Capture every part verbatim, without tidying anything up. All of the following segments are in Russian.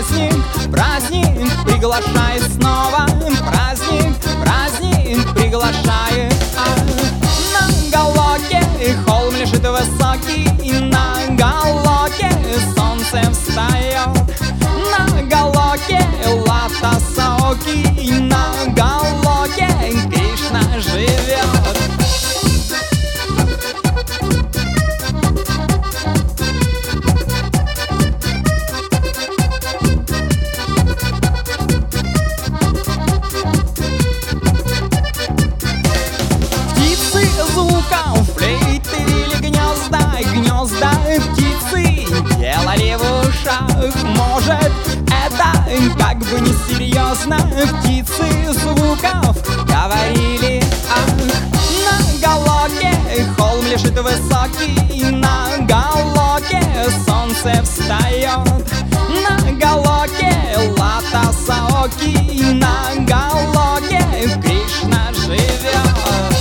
праздник, праздник приглашает снова. Праздник, праздник приглашает. А на Галоке холм лежит высокий, и на Галоке солнце встает. На Галоке Лата Саоки, и на Галоке Кришна живет. Звуков флейты или гнезда, гнезда птицы делали в ушах. Может, это как бы несерьезно, птицы звуков говорили. Ах, на Галоке холм лежит высокий, и на Галоке солнце встает. На Галоке Лата Саоки, и на Галоке Кришна живет.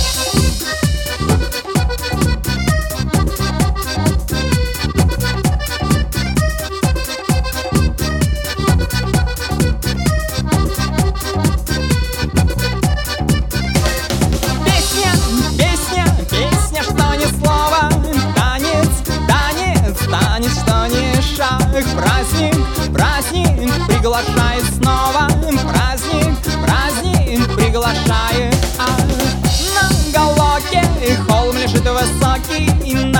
Праздник, праздник приглашает снова. Праздник, праздник приглашает. А на Галоке холм лежит высокий, и на